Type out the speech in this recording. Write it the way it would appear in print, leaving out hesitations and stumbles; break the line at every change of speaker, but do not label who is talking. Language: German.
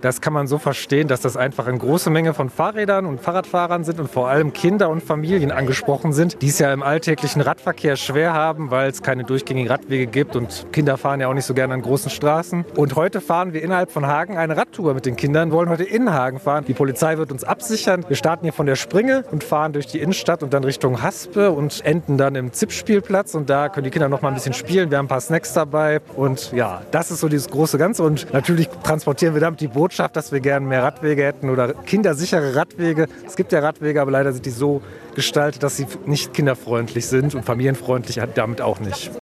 Das kann man so verstehen, dass das einfach eine große Menge von Fahrrädern und Fahrradfahrern sind und vor allem Kinder und Familien angesprochen sind, die es ja im alltäglichen Radverkehr schwer haben, weil es keine durchgängigen Radwege gibt und Kinder fahren ja auch nicht so gerne an großen Straßen. Und heute fahren wir innerhalb von Hagen eine Radtour mit den Kindern, wollen heute in Hagen fahren. Die Polizei wird uns absichern. Wir starten hier von der Springe und fahren durch die Innenstadt und dann Richtung Haspe und enden dann im ZIP-Spielplatz und da können die Kinder noch mal ein bisschen spielen. Wir haben ein paar Snacks dabei und ja, das ist so dieses große Ganze und natürlich transportieren wir damit die Botschaft, dass wir gerne mehr Radwege hätten oder kindersichere Radwege. Es gibt ja Radwege, aber leider sind die so gestaltet, dass sie nicht kinderfreundlich sind und familienfreundlich damit auch nicht.